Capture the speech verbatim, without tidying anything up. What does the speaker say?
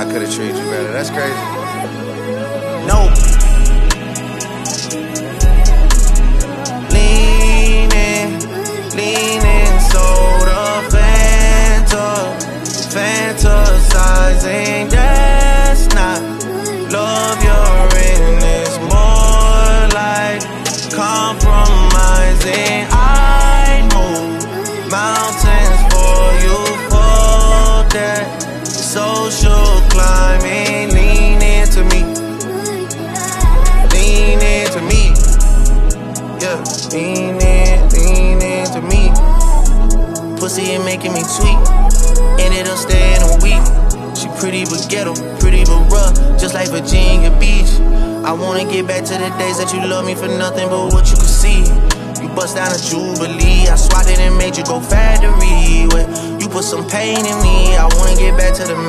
I could've treated you better. That's crazy. No. Leaning, leaning, soda, Fanta, fantasizing. That's not love. You're in this more like compromising. I move mountains for you for that social climbing. Lean into me, lean into me, yeah. Lean in, lean into me. Pussy ain't making me tweak. Ended up staying a week. She pretty but ghetto, pretty but rough, just like Virginia Beach. I wanna get back to the days that you love me for nothing but what you could see. You bust down a Jubilee, I swatted and made you go factory. You put some pain in me, I wanna get back to the